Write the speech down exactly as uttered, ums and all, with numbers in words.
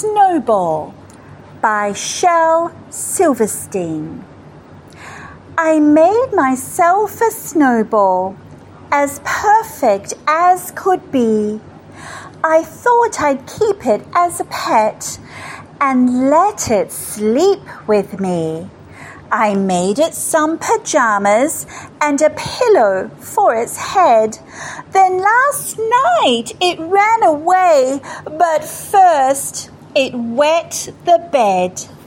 Snowball by Shel Silverstein. I made myself a snowball, as perfect as could be. I thought I'd keep it as a pet and let it sleep with me. I made it some pajamas and a pillow for its head. Then last night it ran away, but first it wet the bed.